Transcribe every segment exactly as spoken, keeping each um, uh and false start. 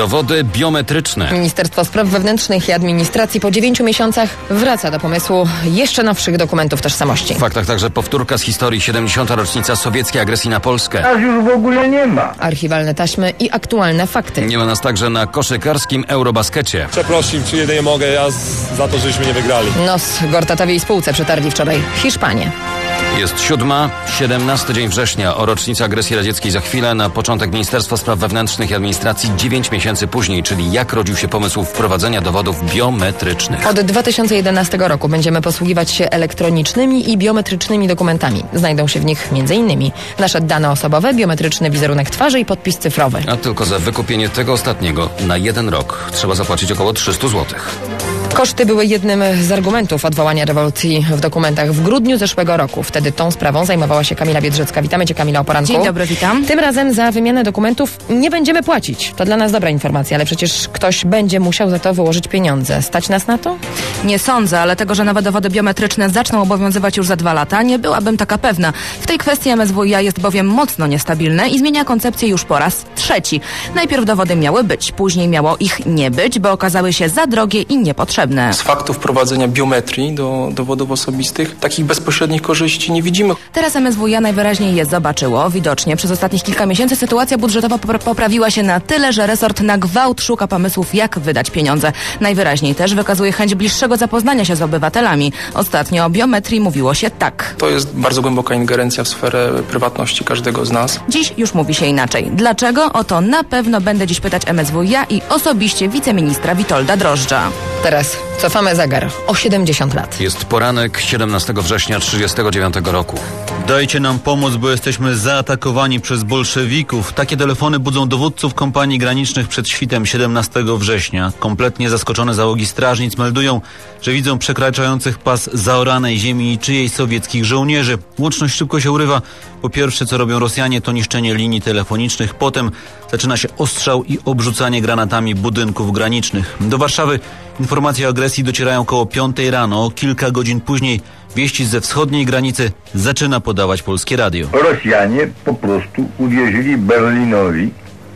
Dowody biometryczne. Ministerstwo Spraw Wewnętrznych i Administracji po dziewięciu miesiącach wraca do pomysłu jeszcze nowszych dokumentów tożsamości. W faktach także powtórka z historii, siedemdziesiąta rocznica sowieckiej agresji na Polskę. Nas już w ogóle nie ma. Archiwalne taśmy i aktualne fakty. Nie ma nas także na koszykarskim Eurobaskecie. Przepraszam, czy jedynie mogę ja z, za to, żeśmy nie wygrali. Nos Gortatowi i spółce przetarli wczoraj Hiszpanię. Jest siódma, siedemnasty dzień września. O rocznicę agresji radzieckiej za chwilę. Na początek Ministerstwo Spraw Wewnętrznych i Administracji dziewięć miesięcy później, czyli jak rodził się pomysł wprowadzenia dowodów biometrycznych. Od dwa tysiące jedenastego roku będziemy posługiwać się elektronicznymi i biometrycznymi dokumentami. Znajdą się w nich m.in. nasze dane osobowe, biometryczny wizerunek twarzy i podpis cyfrowy. A tylko za wykupienie tego ostatniego na jeden rok trzeba zapłacić około trzysta złotych. Koszty były jednym z argumentów odwołania rewolucji w dokumentach w grudniu zeszłego roku. Wtedy tą sprawą zajmowała się Kamila Biedrzecka. Witamy Cię, Kamila, o poranku. Dzień dobry, witam. Tym razem za wymianę dokumentów nie będziemy płacić. To dla nas dobra informacja, ale przecież ktoś będzie musiał za to wyłożyć pieniądze. Stać nas na to? Nie sądzę, ale tego, że nowe dowody biometryczne zaczną obowiązywać już za dwa lata, nie byłabym taka pewna. W tej kwestii M S W i A jest bowiem mocno niestabilne i zmienia koncepcję już po raz trzeci. Najpierw dowody miały być, później miało ich nie być, bo okazały się za drogie i niepotrzebne. Z faktu wprowadzenia biometrii do dowodów osobistych takich bezpośrednich korzyści nie widzimy. Teraz M S W i A najwyraźniej je zobaczyło. Widocznie przez ostatnich kilka miesięcy sytuacja budżetowa popra- poprawiła się na tyle, że resort na gwałt szuka pomysłów, jak wydać pieniądze. Najwyraźniej też wykazuje chęć bliższego zapoznania się z obywatelami. Ostatnio o biometrii mówiło się tak. To jest bardzo głęboka ingerencja w sferę prywatności każdego z nas. Dziś już mówi się inaczej. Dlaczego? O to na pewno będę dziś pytać M S W i A i osobiście wiceministra Witolda Drożdża. Teraz cofamy zegar o siedemdziesiąt lat. Jest poranek siedemnastego września trzydziestego dziewiątego roku. Dajcie nam pomóc, bo jesteśmy zaatakowani przez bolszewików. Takie telefony budzą dowódców kompanii granicznych przed świtem siedemnastego września. Kompletnie zaskoczone załogi strażnic meldują, że widzą przekraczających pas zaoranej ziemi czyjejś sowieckich żołnierzy. Łączność szybko się urywa. Po pierwsze, co robią Rosjanie, to niszczenie linii telefonicznych. Potem zaczyna się ostrzał i obrzucanie granatami budynków granicznych. Do Warszawy informacje o agresji docierają koło piątej rano. Kilka godzin później wieści ze wschodniej granicy zaczyna podawać Polskie Radio. Rosjanie po prostu uwierzyli Berlinowi,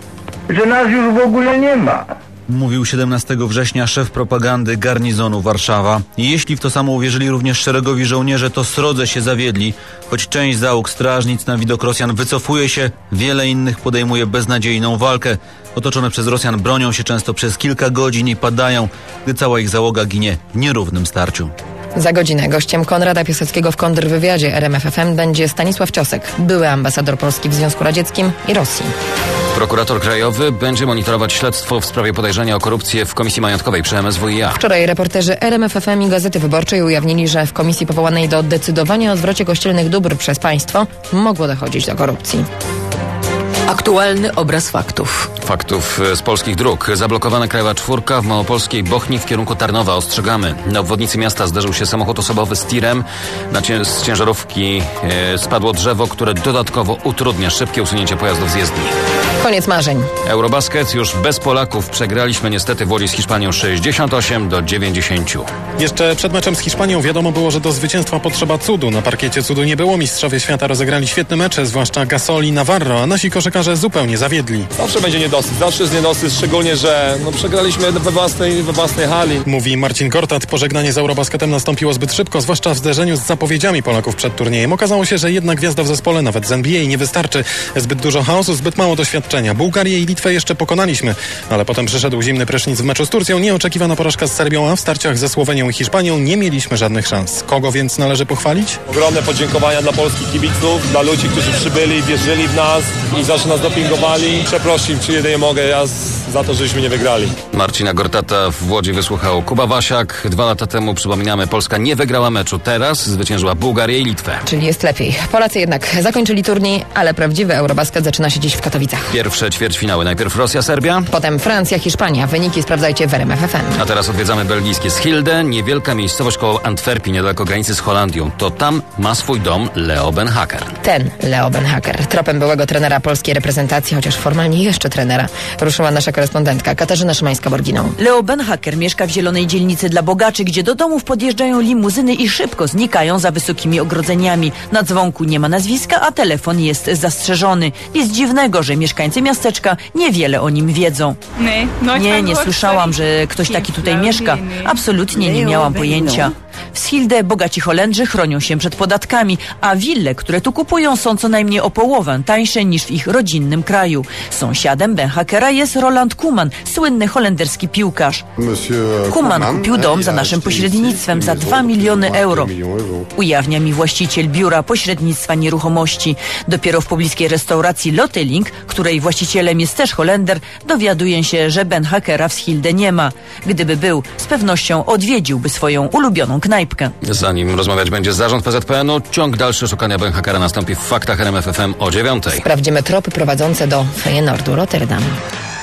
że nas już w ogóle nie ma. Mówił siedemnastego września szef propagandy garnizonu Warszawa. I jeśli w to samo uwierzyli również szeregowi żołnierze, to srodze się zawiedli. Choć część załóg strażnic na widok Rosjan wycofuje się, wiele innych podejmuje beznadziejną walkę. Otoczone przez Rosjan bronią się często przez kilka godzin i padają, gdy cała ich załoga ginie w nierównym starciu. Za godzinę gościem Konrada Piaseckiego w kontrwywiadzie R M F F M będzie Stanisław Ciosek, były ambasador Polski w Związku Radzieckim i Rosji. Prokurator krajowy będzie monitorować śledztwo w sprawie podejrzenia o korupcję w Komisji Majątkowej przy M S W i A. Wczoraj reporterzy R M F F M i Gazety Wyborczej ujawnili, że w komisji powołanej do decydowania o zwrocie kościelnych dóbr przez państwo mogło dochodzić do korupcji. Aktualny obraz faktów. Faktów z polskich dróg. Zablokowana krajowa czwórka w małopolskiej Bochni w kierunku Tarnowa. Ostrzegamy. Na obwodnicy miasta zderzył się samochód osobowy z tirem. Na cię- z ciężarówki e, spadło drzewo, które dodatkowo utrudnia szybkie usunięcie pojazdów z jezdni. Koniec marzeń. Eurobasket już bez Polaków. Przegraliśmy niestety w Łodzi z Hiszpanią sześćdziesiąt osiem do dziewięćdziesięciu. Jeszcze przed meczem z Hiszpanią wiadomo było, że do zwycięstwa potrzeba cudu. Na parkiecie cudu nie było. Mistrzowie świata rozegrali świetne mecze, zwłaszcza Gasol i Navarro, a nasi koszykarze zupełnie zawiedli. Zawsze będzie niedosyt, zawsze jest niedosyt, szczególnie, że no, przegraliśmy we własnej, we własnej hali. Mówi Marcin Gortat. Pożegnanie z Eurobasketem nastąpiło zbyt szybko, zwłaszcza w zderzeniu z zapowiedziami Polaków przed turniejem. Okazało się, że jedna gwiazda w zespole, nawet z N B A, nie wystarczy. Zbyt dużo chaosu, zbyt mało doświadczenia. Bułgarię i Litwę jeszcze pokonaliśmy, ale potem przyszedł zimny prysznic w meczu z Turcją, nieoczekiwana porażka z Serbią, a w starciach ze Słowenią i Hiszpanią nie mieliśmy żadnych szans. Kogo więc należy pochwalić? Ogromne podziękowania dla polskich kibiców, dla ludzi, którzy przybyli, wierzyli w nas i zawsze nas dopingowali. Przepraszam, czy jedynie mogę ja z, za to, żeśmy nie wygrali. Marcina Gortata w Łodzi wysłuchał Kuba Wasiak. Dwa lata temu, przypominamy, Polska nie wygrała meczu. Teraz zwyciężyła Bułgarię i Litwę. Czyli jest lepiej. Polacy jednak zakończyli turniej, ale prawdziwy Eurobasket zaczyna się dziś w Katowicach. Pierwsze ćwierćfinały. Najpierw Rosja, Serbia. Potem Francja, Hiszpania. Wyniki sprawdzajcie w R M F F M. A teraz odwiedzamy belgijskie Schilde, niewielka miejscowość koło Antwerpii, niedaleko granicy z Holandią. To tam ma swój dom Leo Benhaker. Ten Leo Benhaker. Tropem byłego trenera polskiej reprezentacji, chociaż formalnie jeszcze trenera, ruszyła nasza koleżanka korespondentka Katarzyna Szymańska-Borginą. Leo Benhaker mieszka w zielonej dzielnicy dla bogaczy, gdzie do domów podjeżdżają limuzyny i szybko znikają za wysokimi ogrodzeniami. Na dzwonku nie ma nazwiska, a telefon jest zastrzeżony. Nic dziwnego, że mieszkańcy miasteczka niewiele o nim wiedzą. Nie, nie słyszałam, że ktoś taki tutaj mieszka. Absolutnie nie miałam pojęcia. W Schilde bogaci Holendrzy chronią się przed podatkami, a wille, które tu kupują, są co najmniej o połowę tańsze niż w ich rodzinnym kraju. Sąsiadem Benhakera jest Roland Koeman, słynny holenderski piłkarz. Koeman kupił dom za naszym pośrednictwem za dwa miliony euro. Ujawnia mi właściciel biura pośrednictwa nieruchomości. Dopiero w pobliskiej restauracji Loteling, której właścicielem jest też Holender, dowiaduję się, że Benhakera w Schilde nie ma. Gdyby był, z pewnością odwiedziłby swoją ulubioną knajpkę. Zanim rozmawiać będzie zarząd P Z P N u, ciąg dalszy szukania Benhakera nastąpi w Faktach R M F F M o dziewiątej. Sprawdzimy tropy prowadzące do Feyenoordu Rotterdam.